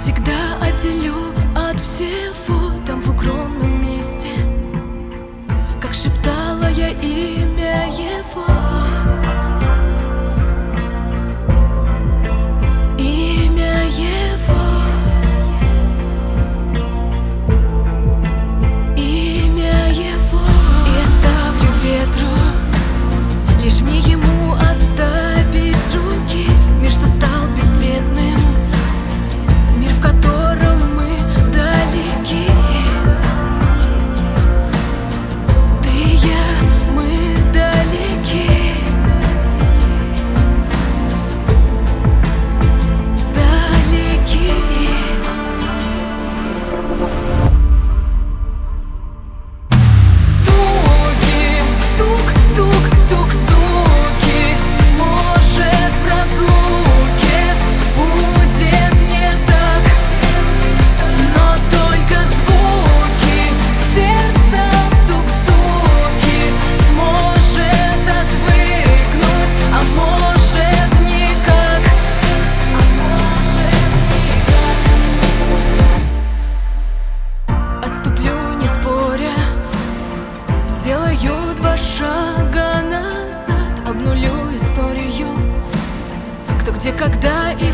навсегда отделю от всего там в укромном месте, как шептала я имя его. Имя его. Имя его. И оставлю ветру, лишь мне ему оставить руки мир, что стал бесцветным, мир, в котором мы далеки. Ты и я, мы далеки. Далеки. Стуки, тук-тук-тук, стуки. Может, в разлуке будет не так, но только звуки сердца, тук-стуки, сможет отвыкнуть, а может никак, а может никак. Отступлю, не споря, сделаю 2 шага назад, обнулю историю, кто, где, когда и